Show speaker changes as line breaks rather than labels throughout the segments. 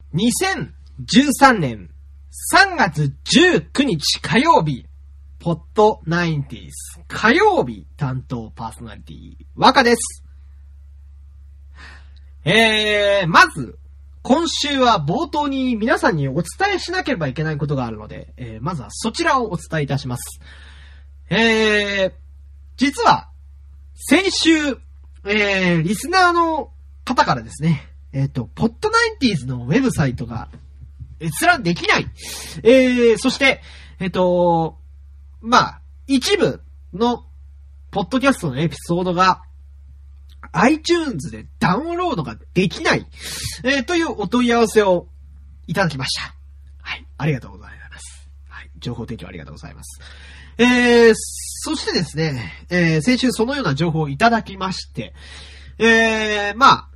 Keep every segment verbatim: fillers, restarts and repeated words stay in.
にせんじゅうさんねんさんがつじゅうくにち火曜日、ポッドナインティーズ火曜日担当パーソナリティ、若です。えー、まず、今週は冒頭に皆さんにお伝えしなければいけないことがあるので、えー、まずはそちらをお伝えいたします。えー、実は、先週、えー、リスナーの方からですね、えっと、ポッドナインティーズのウェブサイトが閲覧できない。えー、そして、えっと、まあ、一部のポッドキャストのエピソードが iTunes でダウンロードができない、えー、というお問い合わせをいただきました。はい、ありがとうございます。はい、情報提供ありがとうございます。えー、そしてですね、えー、先週そのような情報をいただきまして、えー、まあ、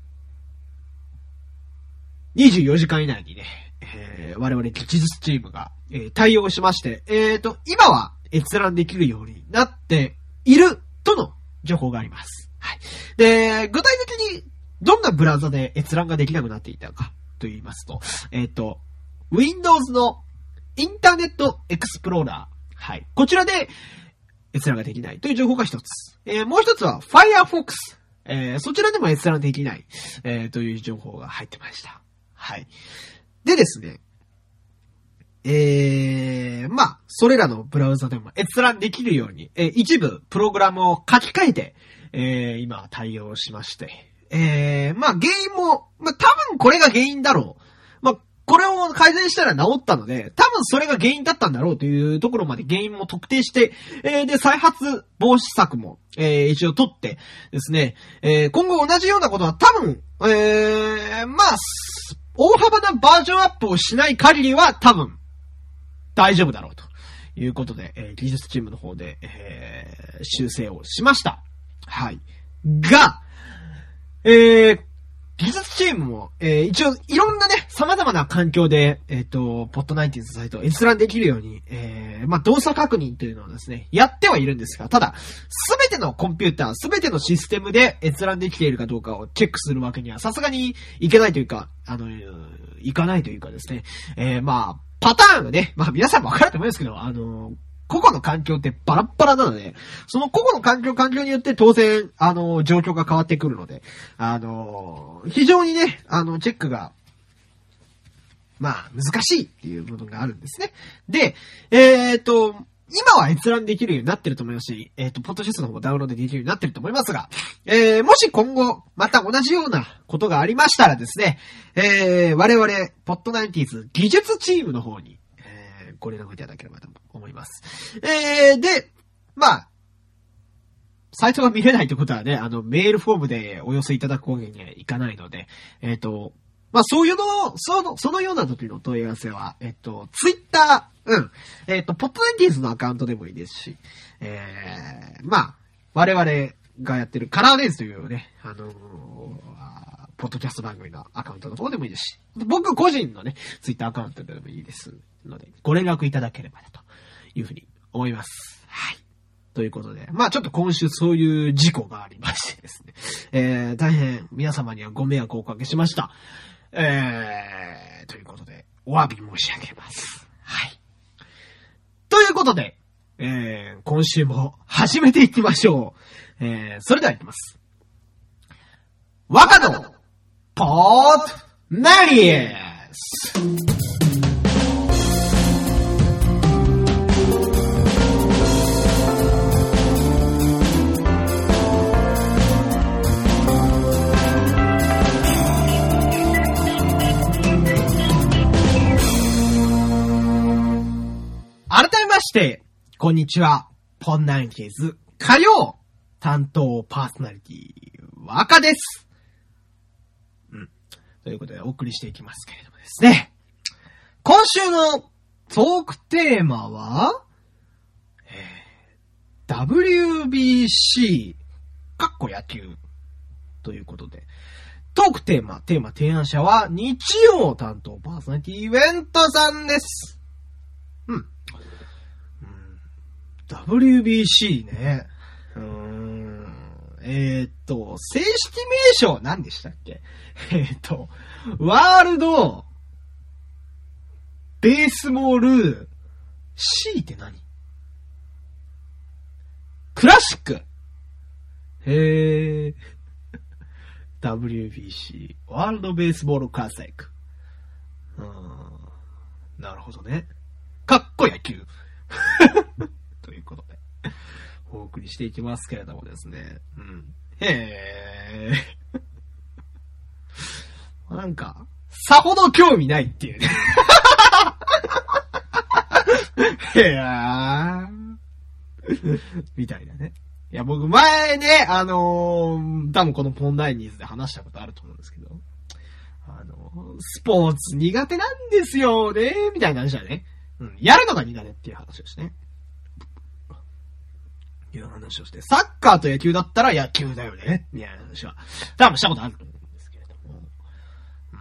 にじゅうよじかん以内にね、えー、我々技術チームが、えー、対応しまして、えーと、今は閲覧できるようになっているとの情報があります。はい。で、具体的にどんなブラウザで閲覧ができなくなっていたかと言いますと、えっと、Windows のインターネットエクスプローラー。はい。こちらで閲覧ができないという情報が一つ。えー、もう一つは Firefox。えー、そちらでも閲覧できない、えー、という情報が入ってました。はい。でですね、えー、まあ、それらのブラウザでも閲覧できるように、えー、一部プログラムを書き換えて、えー、今対応しまして、えー、まあ、原因も、まあ、多分これが原因だろう。まあ、これを改善したら治ったので、多分それが原因だったんだろうというところまで原因も特定して、えー、で、再発防止策も、えー、一応取ってですね、えー、今後同じようなことは多分、えー、まあ、大幅なバージョンアップをしない限りは多分大丈夫だろうということで、えー、技術チームの方で、えー、修正をしました。はい。が、えー、技術チームも、えー、一応いろんなね、様々な環境で、えっと、ポッドナインティーズサイトを閲覧できるように、えー、まあ、動作確認というのをですね、やってはいるんですが、ただ、すべてのコンピューター、すべてのシステムで閲覧できているかどうかをチェックするわけには、さすがにいけないというか、あの、いかないというかですね、えー、まあ、パターンがね、まあ、皆さんもわかると思いますけど、あの、個々の環境ってバラッバラなので、その個々の環境、環境によって当然、あの、状況が変わってくるので、あの、非常にね、あの、チェックが、まあ、難しいっていう部分があるんですね。で、えっと、今は閲覧できるようになってると思いますし、えっと、ポッドキャストの方もダウンロードできるようになってると思いますが、えー、もし今後、また同じようなことがありましたらですね、えー、我々、ポッドナインティーズ技術チームの方に、ご連絡いただければと思います。えー、で、まあ、サイトが見れないってことはね、あの、メールフォームでお寄せいただくわけにはいかないので、えっと、まあ、そういうの、その、そのような時の問い合わせは、えっと、ツイッター、うん、えっと、ポッドナインティーズのアカウントでもいいですし、えー、まあ、我々がやってるカラーデイズというね、あのー、ポッドキャスト番組のアカウントの方でもいいですし、僕個人のね、ツイッターアカウントでもいいですので、ご連絡いただければなというふうに思います。はい。ということで、まあちょっと今週そういう事故がありましてですね、えー、大変皆様にはご迷惑をおかけしました。えー、ということで、お詫び申し上げます。はい。ということで、えー、今週も始めていきましょう。えー、それではいきます。若のポッドナイエス改めまして、こんにちは。ポッドナインティーズ火曜担当パーソナリティ、若です。うん。ということでお送りしていきますけれどもですね。今週のトークテーマは、えー、ダブリュービーシー、かっこ野球ということで、トークテーマ、テーマ提案者は日曜担当パーソナリティイベントさんです。うん。ダブリュービーシー ね。うーん。えー、っと、正式名称何でしたっけ？えー、っと、ワールドベースボール、C って何？クラシック。へー。ダブリュービーシー、ワールドベースボールクラシック。うーん。なるほどね。かっこ野球。ということで、お送りしていきますけれどもですね。うん。へー。なんか、さほど興味ないっていうね。へー。みたいなね。いや、僕前ね、あのー、多分このポンダイニーズで話したことあると思うんですけど、あのー、スポーツ苦手なんですよね、みたいな話だね。うん、やるのが苦手っていう話をしてね。いう話をして、サッカーと野球だったら野球だよね、みたいな話は、多分したことあると思うんですけれども。うん。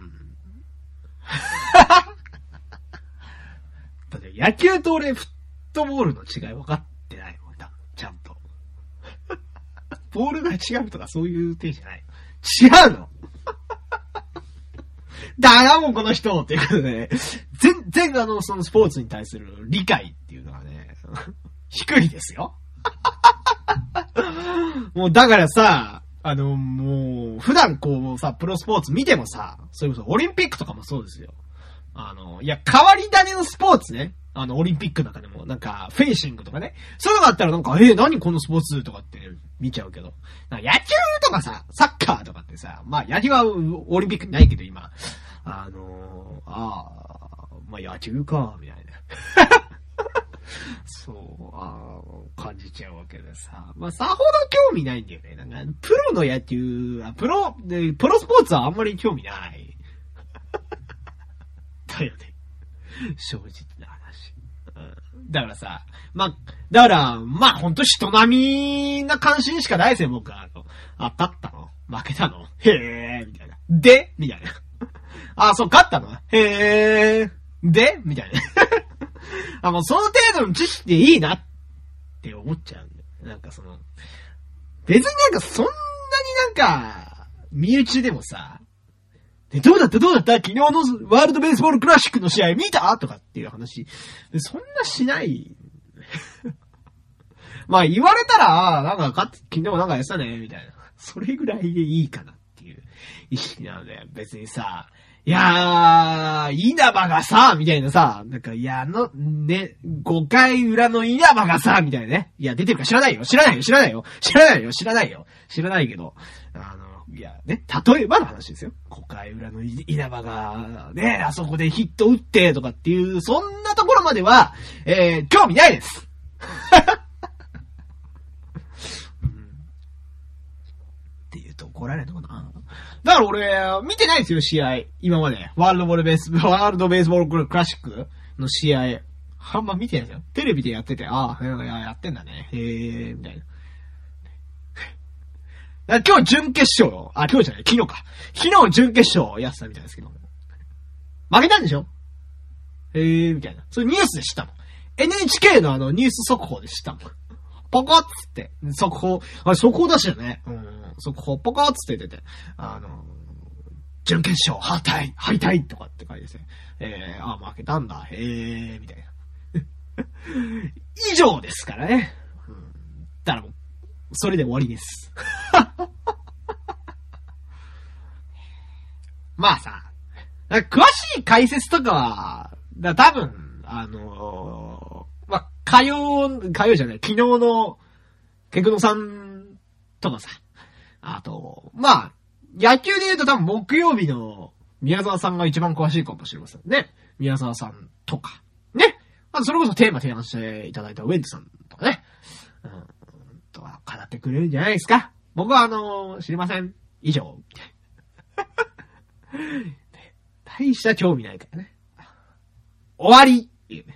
だって野球と俺、フットボールの違い分かってないもん、多分、ちゃんと。ボールが違うとかそういう点じゃない。違うのだなもんこの人っていうことで、ね、全然あの、そのスポーツに対する理解っていうのはね、低いですよ。もうだからさ、あの、もう、普段こうさ、プロスポーツ見てもさ、それこそオリンピックとかもそうですよ。あの、いや、変わり種のスポーツね。あの、オリンピックの中でも、なんか、フェンシングとかね。そういうのがあったらなんか、えー、何このスポーツとかって見ちゃうけど。野球とかさ、サッカーとかってさ、まあ、野球はオリンピックにないけど今、あのー、ああ、まあ野球か、みたいな。そう、ああ、感じちゃうわけでさ。まあ、さほど興味ないんだよね。なんか、プロの野球、プロ、で、プロスポーツはあんまり興味ない。だよね。正直な話。うん、だからさ、まあ、だから、まあほんと人並みな関心しかないですよ、僕は。あの、あ、勝ったの負けたのへーみたいな。でみたいな。あ、そう、勝ったのへーでみたいな。あ、もうその程度の知識でいいなって思っちゃうんだよ。なんかその、別になんかそんなになんか、身内でもさ、で、どうだったどうだった昨日のワールドベースボールクラシックの試合見たとかっていう話。そんなしない。まあ言われたら、なんか勝って、昨日なんかやってたね、みたいな。それぐらいでいいかなっていう意識なので、別にさ、いやー、稲葉がさ、みたいなさ、なんか、いや、あの、ね、ごかい裏の稲葉がさ、みたいなね。いや、出てるか知らないよ、知らないよ、知らないよ、知らないよ、知らないよ、知らないけど、あの、いや、ね、例えばの話ですよ。ごかい裏の稲葉が、ね、あそこでヒット打って、とかっていう、そんなところまでは、えー、興味ないです。うん、って言うと怒られるのかな。だから俺、見てないですよ、試合。今まで。ワールドボールベース、ワールドベースボールクラシックの試合。あんま見てないですよ。テレビでやってて、ああ、やってんだね。へー、みたいな。今日準決勝、あ、今日じゃない、昨日か。昨日準決勝やってたみたいですけど。負けたんでしょへー、みたいな。それニュースで知ったもん。エヌエイチケー のあのニュース速報で知ったもん。ポコッつって、速報、あ、速報出したよね。うん。速報、ポコッつって出てて、あの、準決勝、敗退、敗退とかって書いてて、えー、あ、負けたんだ、へー、みたいな。以上ですからね。うん。だからもう、それで終わりです。まあさ、詳しい解説とかは、だ多分、あのー、まあ、火曜、火曜じゃない、昨日の、ケクノさんとかさ、あと、まあ、野球で言うと多分木曜日の宮沢さんが一番詳しいかもしれませんね。宮沢さんとか。ね。まあ、それこそテーマ提案していただいたウェンツさんとかね。うん。とは語ってくれるんじゃないですか。僕はあのー、知りません。以上。大した興味ないからね。終わりっていうね。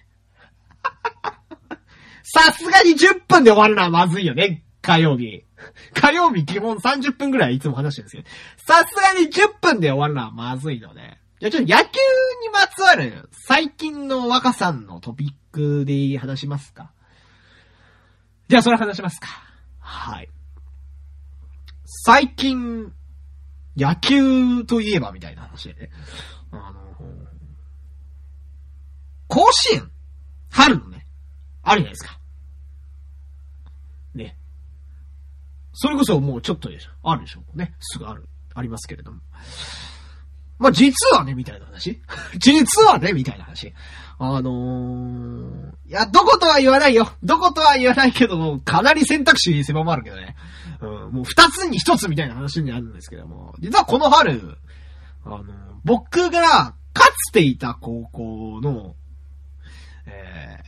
さすがにじゅっぷんで終わるのはまずいよね。火曜日。火曜日基本さんじゅっぷんぐらいいつも話してるんですけど、さすがにじゅっぷんで終わるのはまずいので。じゃあちょっと野球にまつわる最近の若さんのトピックで話しますか。じゃあそれ話しますか。はい。最近、野球といえばみたいな話でね。あの、 甲子園、春のね、あるじゃないですか。ね。それこそもうちょっとでしょ。あるでしょ。ね。すぐある。ありますけれども。まあ、実はね、みたいな話実はね、みたいな話。あのー、いや、どことは言わないよ。どことは言わないけども、かなり選択肢狭まるけどね。うん、もう二つに一つみたいな話になるんですけども。実はこの春、あのー、僕がかつていた高校の、え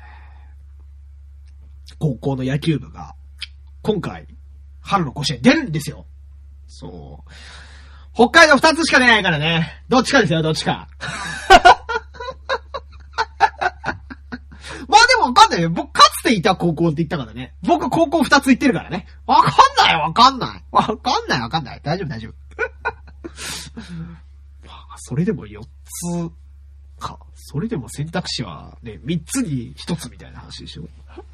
ー、高校の野球部が、今回、春の甲子園出るんですよ。そう。北海道二つしか出ないからね。どっちかですよ、どっちか。まあでもわかんないよ。僕かつていた高校って言ったからね。僕高校二つ行ってるからね。わかんないわかんない。わかんないわかんない。大丈夫大丈夫。まあ、それでも四つか。それでも選択肢はね、三つに一つみたいな話でしょ。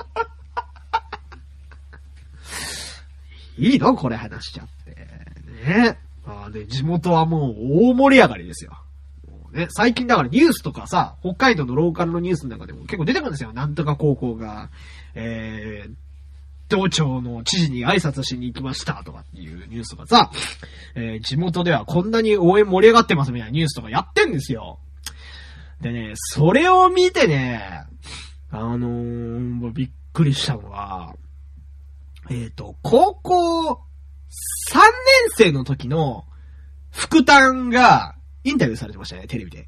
いいのこれ話しちゃって。ね。あで、地元はもう大盛り上がりですよ。もうね、最近だからニュースとかさ、北海道のローカルのニュースの中でも結構出てくるんですよ。なんとか高校が、えー、道庁の知事に挨拶しに行きましたとかっていうニュースがさ、えー、地元ではこんなに応援盛り上がってますみたいなニュースとかやってんですよ。でね、それを見てね、あのー、びっくりしたのは、えっと、高校さんねん生の時の副担がインタビューされてましたね、テレビで。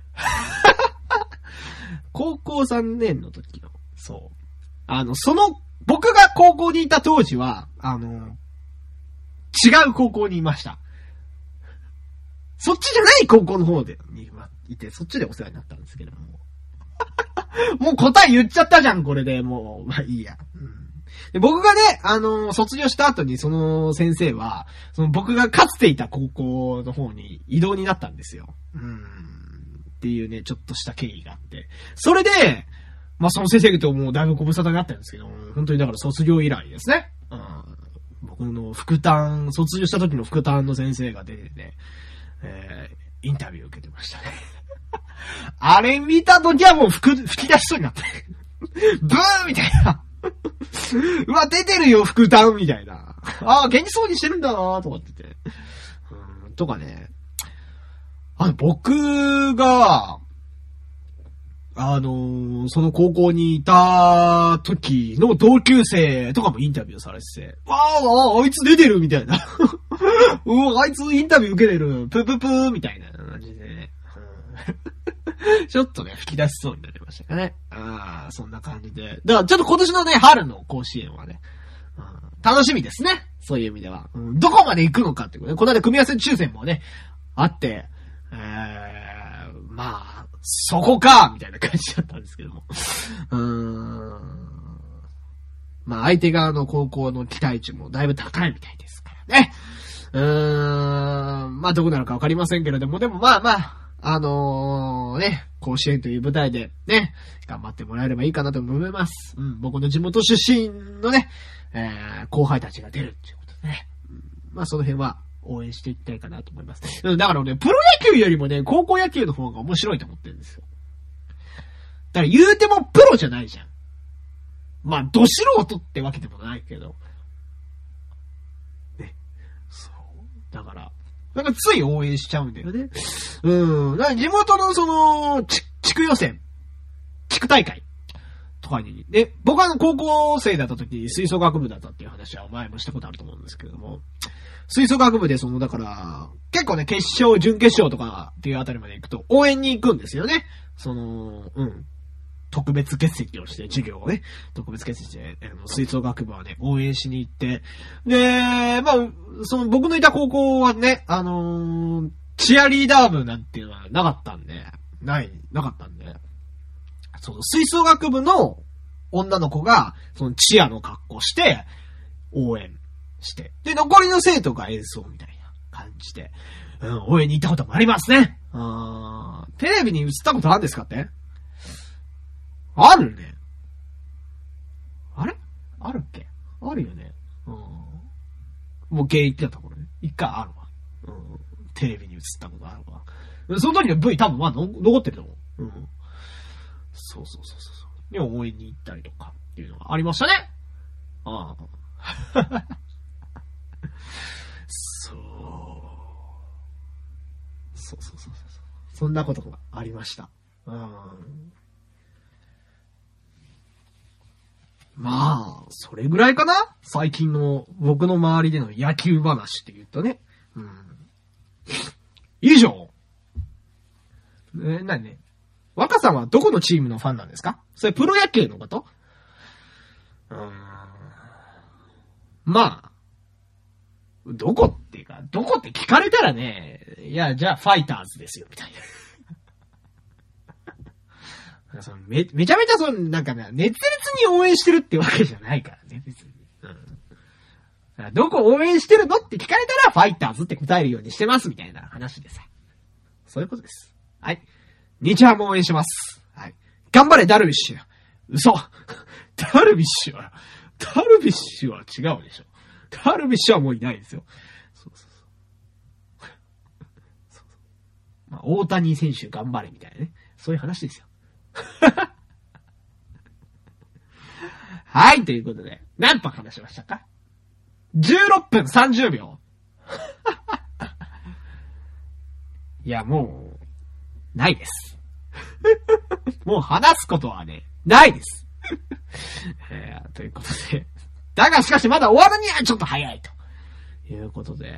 高校さんねんの時の、そう。あの、その、僕が高校にいた当時は、あの、違う高校にいました。そっちじゃない高校の方で、にいて、そっちでお世話になったんですけども。もう答え言っちゃったじゃん、これで。もう、まあいいや。うんで僕がね、あのー、卒業した後にその先生は、その僕がかつていた高校の方に異動になったんですよ。うーん。っていうね、ちょっとした経緯があって。それで、まあその先生ともうだいぶご無沙汰になったんですけど、本当にだから卒業以来ですね。うん。僕の副担、卒業した時の副担の先生が出てね、えー、インタビューを受けてましたね。あれ見た時はもう吹き出しそうになって。ブーみたいな。うわ、出てるよ、副担みたいな。ああ、元気そうにしてるんだなとかってて。うん、とかね。あの、僕が、あのー、その高校にいた時の同級生とかもインタビューされてて、ああ、あいつ出てるみたいな。うわ、あいつインタビュー受けてる。プープープーみたいな感じでね。ちょっとね、吹き出しそうになりましたかね。ああ、そんな感じで。だからちょっと今年のね、春の甲子園はね、うん、楽しみですね。そういう意味では。うん、どこまで行くのかってことね。この間組み合わせ抽選もね、あって、えー、まあ、そこかみたいな感じだったんですけども。うーん。まあ、相手側の高校の期待値もだいぶ高いみたいですからね。うーん。まあ、どこなのかわかりませんけれども、でもまあまあ、あのー、ね、甲子園という舞台でね、頑張ってもらえればいいかなと思います。うん、僕の地元出身のね、えー、後輩たちが出るっていうことでね。うん、まあその辺は応援していきたいかなと思います。うん、だからね、プロ野球よりもね、高校野球の方が面白いと思ってるんですよ。だから言うてもプロじゃないじゃん。まあ、ど素人ってわけでもないけど。ね。そう。だから、なんかつい応援しちゃうんだよね。うん。だから地元のその、ち、地区予選、地区大会とかに、ね、僕は高校生だった時に吹奏楽部だったっていう話は前もしたことあると思うんですけれども、吹奏楽部でその、だから、結構ね、決勝、準決勝とかっていうあたりまで行くと応援に行くんですよね。その、うん。特別欠席をして、授業をね、特別欠席して、あの吹奏楽部はね、応援しに行って、で、まあ、その僕のいた高校はね、あのー、チアリーダー部なんていうのはなかったんで、ない、なかったんで、その吹奏楽部の女の子が、そのチアの格好して、応援して、で、残りの生徒が演奏みたいな感じで、うん、応援に行ったこともありますね。あー、テレビに映ったことあるんですかって？あるね。あれあるっけあるよね。うん。もう現役だった頃ね。一回あるわ。うん。テレビに映ったことあるわ。その時の V 多分まだ残ってると思う。うん。 そうそうそうそう。で、応援に行ったりとかっていうのがありましたね。ああ。そう。そうそうそうそう。そんなことがありました。うん。まあ、それぐらいかな？最近の僕の周りでの野球話って言うとね。うん。以上。え、なにね。若さんはどこのチームのファンなんですか？それプロ野球のこと？うーん。まあ、どこっていうか、どこって聞かれたらね、いや、じゃあファイターズですよ、みたいな。そのめ、めちゃめちゃその、なんかね、熱烈に応援してるってわけじゃないからね、別に。うん、どこ応援してるのって聞かれたら、ファイターズって答えるようにしてます、みたいな話でさ。そういうことです。はい。日ハム応援します。はい。頑張れ、ダルビッシュ。嘘。ダルビッシュは、ダルビッシュは違うでしょ。ダルビッシュはもういないですよ。そうそうそう。そうそう、まあ、大谷選手頑張れみたいなね。そういう話ですよ。はい、ということで、何分話しましたか？ じゅうろっぷんさんじゅうびょう。いや、もう、ないです。もう話すことはね、ないです。えー、ということで。だがしかしまだ終わるにはちょっと早いということで。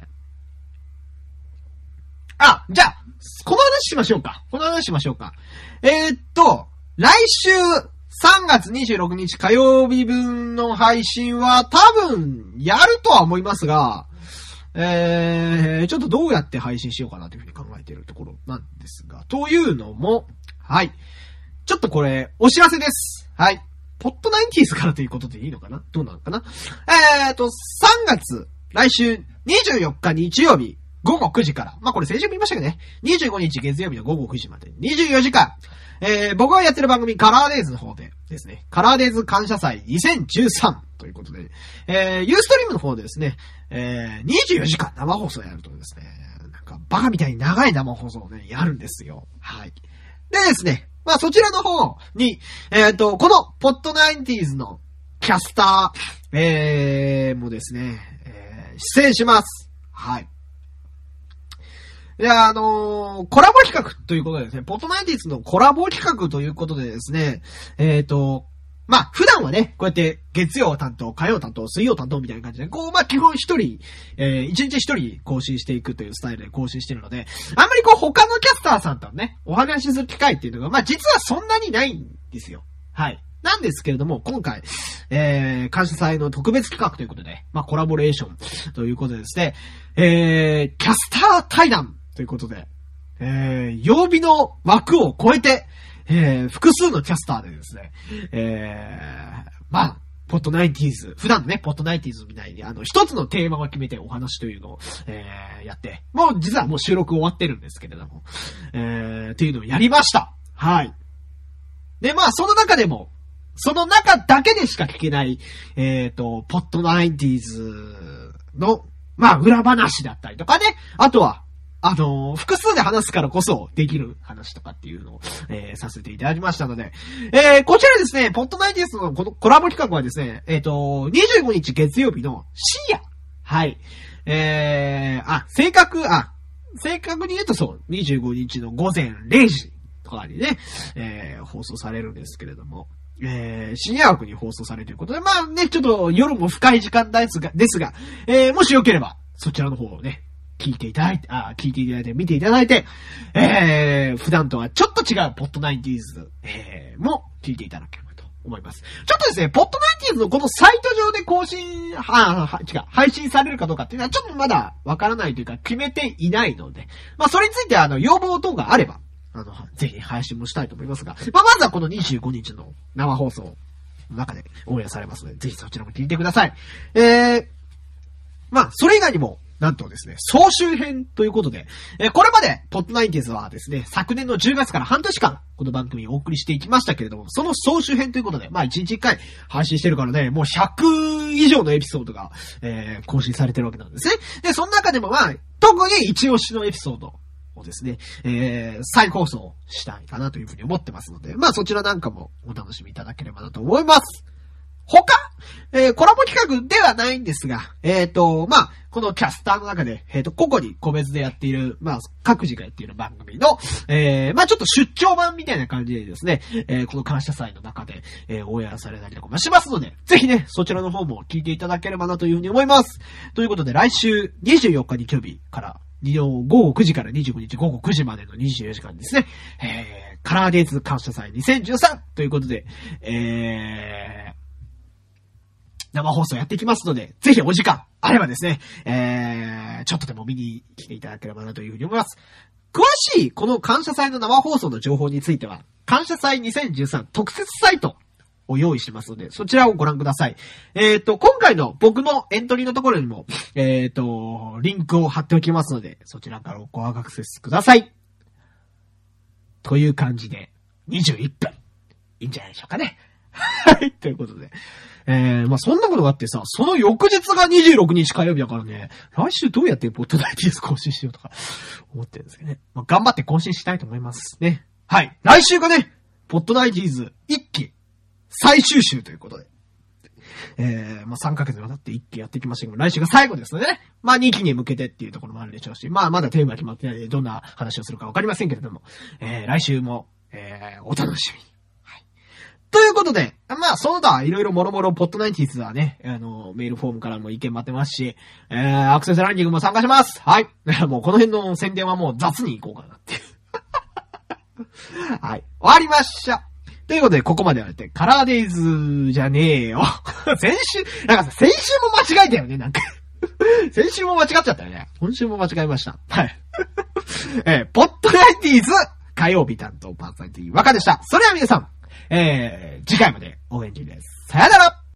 あ、じゃあ、この話しましょうか。この話しましょうか。えー、っと、来週さんがつにじゅうろくにち火曜日分の配信は多分やるとは思いますが、えー、ちょっとどうやって配信しようかなというふうに考えているところなんですが、というのも、はい。ちょっとこれ、お知らせです。はい。ポッドナインティーズからということでいいのかな？どうなのかな？えーと、さんがつ、来週にじゅうよっか日曜日、ごごくじから。まあ、これ先週も言いましたけどね。にじゅうごにち月曜日のごごくじまで。にじゅうよじかん。えー、僕がやってる番組、カラーデイズの方でですね。カラーデイズ感謝祭にせんじゅうさんということで、えー、ユーストリームの方でですね、えー、にじゅうよじかん生放送やるとですね、なんかバカみたいに長い生放送をね、やるんですよ。はい。でですね、まあそちらの方に、えっと、このポッドナインティーズのキャスター、えー、もですね、えー、出演します。はい。いや、あのー、コラボ企画ということでですね、ポッドナインティーズのコラボ企画ということでですね、えっと、まあ、普段はね、こうやって月曜担当、火曜担当、水曜担当みたいな感じで、こう、まあ、基本一人、えー、一日一人更新していくというスタイルで更新してるので、あんまりこう、他のキャスターさんとね、お話しする機会っていうのが、まあ、実はそんなにないんですよ。はい。なんですけれども、今回、えー、感謝祭の特別企画ということで、まあ、コラボレーションということでですね、えー、キャスター対談ということで、えー、曜日の枠を超えて、えー、複数のキャスターでですね、えー、まあ、ポッドナインティーズ、普段のね、ポッドナインティーズみたいに、あの、一つのテーマを決めてお話というのを、えー、やって、もう実はもう収録終わってるんですけれども、えー、っていうのをやりました。はい。で、まあ、その中でも、その中だけでしか聞けない、えっと、ポッドナインティーズの、まあ、裏話だったりとかね、あとは、あのー、複数で話すからこそできる話とかっていうのを、えー、させていただきましたので、えー、こちらですね、ポッドナインティーズのこのコラボ企画はですね、えっと、にじゅうごにち月曜日の深夜。はい。えー、あ、正確、あ、正確に言うとそう、にじゅうごにちの午前れいじとかにね、えー、放送されるんですけれども、えー、深夜枠に放送されるということで、まあね、ちょっと夜も深い時間ですが、ですが、えー、もしよければ、そちらの方をね、聞いていただいて、あ、聞いていただいて、見ていただいて、えー、普段とはちょっと違うポッドナインティーズ、えー、も聞いていただければと思います。ちょっとですね、ポッドナインティーズのこのサイト上で更新、は、は、違う、配信されるかどうかっていうのはちょっとまだわからないというか決めていないので、まあそれについてあの、要望等があれば、あの、ぜひ配信もしたいと思いますが、まあまずはこのにじゅうごにちの生放送の中でオンエアされますので、ぜひそちらも聞いてください。えー、まあ、それ以外にも、なんとですね、総集編ということで、えー、これまで、ポッドナインティーズはですね、昨年のじゅうがつから半年間、この番組をお送りしていきましたけれども、その総集編ということで、まあ、いちにちいっかい配信してるからね、もうひゃく以上のエピソードが、えー、更新されてるわけなんですね。で、その中でもまあ、特に一押しのエピソードをですね、えー、再放送したいかなというふうに思ってますので、まあそちらなんかもお楽しみいただければなと思います。他、えー、コラボ企画ではないんですが、えっ、ー、と、まあ、このキャスターの中で、えっ、ー、と、個々に個別でやっている、まあ、各自がやっている番組の、えー、まあ、ちょっと出張版みたいな感じでですね、えー、この感謝祭の中で、えー、オンエアされたりとかもしますので、ぜひね、そちらの方も聞いていただければなというふうに思います。ということで、来週にじゅうよっか日曜日から、午後くじからにじゅうごにち午後くじまでのにじゅうよじかんですね、えー、カラーデイズ感謝祭にせんじゅうさんということで、えー、生放送やっていきますので、ぜひお時間あればですね、えー、ちょっとでも見に来ていただければなというふうに思います。詳しいこの感謝祭の生放送の情報については、感謝祭にせんじゅうさん特設サイトを用意してますので、そちらをご覧ください。えっと、今回の僕のエントリーのところにも、えっと、リンクを貼っておきますので、そちらからごアクセスください。という感じで、にじゅういっぷん。いいんじゃないでしょうかね。はい、ということで。えー、まあ、そんなことがあってさ、その翌日がにじゅうろくにち火曜日だからね、来週どうやってポッドナイティーズ更新しようとか思ってるんですけどね。まあ、頑張って更新したいと思いますね。はい。来週がね、ポッドナイティーズ一期最終週ということで。えー、まあ、さんかげつにわたって一期やってきましたけど、来週が最後ですのでね。まあ、にきに向けてっていうところもあるでしょうし、まあ、まだテーマが決まってないので、どんな話をするかわかりませんけれども、えー、来週も、えー、お楽しみに。ということで、まあ、その他、いろいろもろもろ、ポッドナイティーズはね、あの、メールフォームからも意見待ってますし、えー、アクセスランニングも参加します。はい。もうこの辺の宣伝はもう雑に行こうかなっていう。はい。終わりました。ということで、ここまでやって、カラーデイズじゃねえよ。先週、なんかさ、先週も間違えたよね、なんか。先週も間違っちゃったよね。今週も間違えました。はい。えー、ポッドナイティーズ火曜日担当パーソナリティ若でした。それでは皆さん、えー、次回まで応援中です。さよなら。